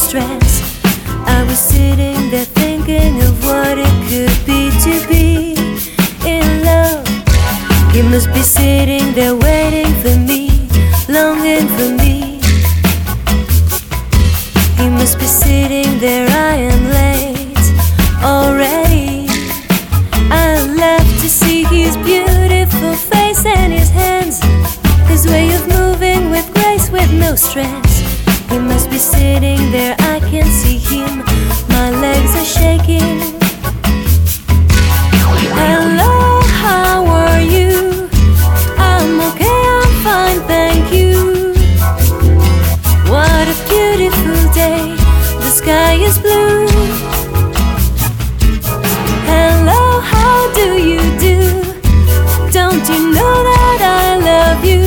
stress. I was sitting there thinking of what it could be to be in love. You must be sitting there waiting for me, longing for me. You must be sitting there, I am late already. I love to see his beautiful face and his hands, his way of moving with grace, with no stress. He must be sitting there, I can see him, my legs are shaking. Hello, how are you? I'm okay, I'm fine, thank you. What a beautiful day, the sky is blue. Hello, how do you do? Don't you know that I love you?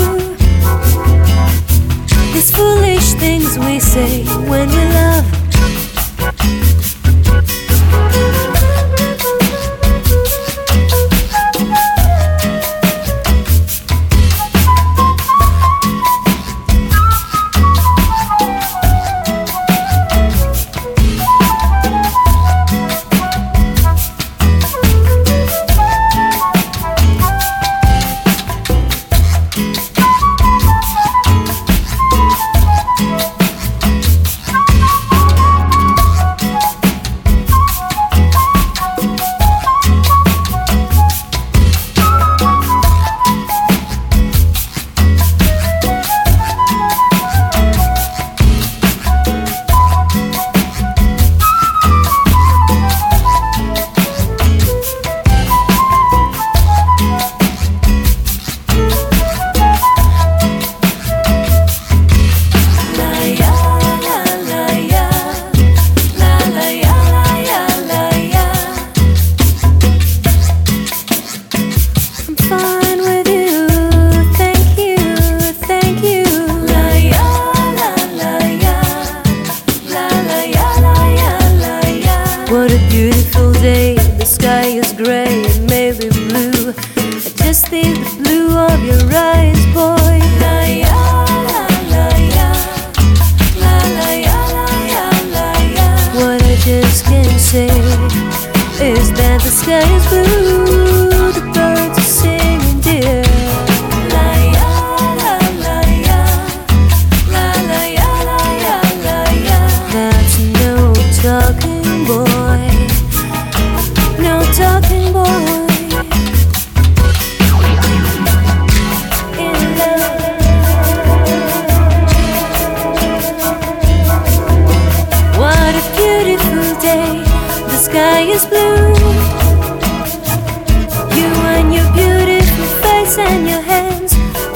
These foolish things we say when we love. What a beautiful day, the sky is grey and maybe blue. I just see the blue of your eyes, boy. La ya, la la ya, la la ya, la ya, la ya. What I just can't say is that the sky is blue, the birds are singing, dear. La ya, la la ya, la la ya, la ya, la ya. That's no talking, boy. No talking, boy. In love. What a beautiful day, the sky is blue. You and your beautiful face and your hands.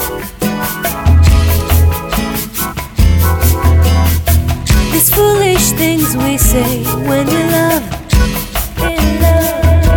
These foolish things we say when we love. In love.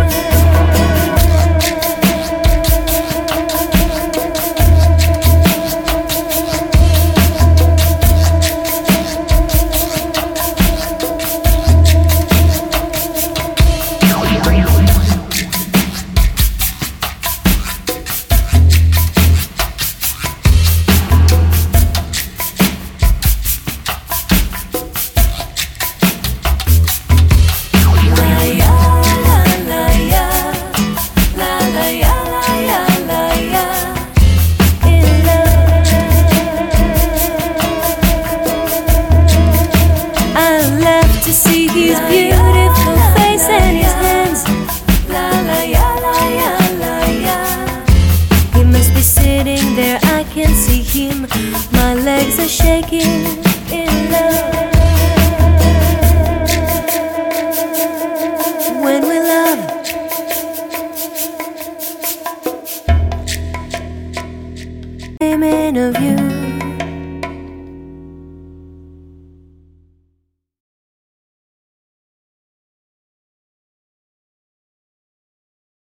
To see his beautiful face and his hands. La la ya, la ya, la ya. He must be sitting there, I can see him, my legs are shaking.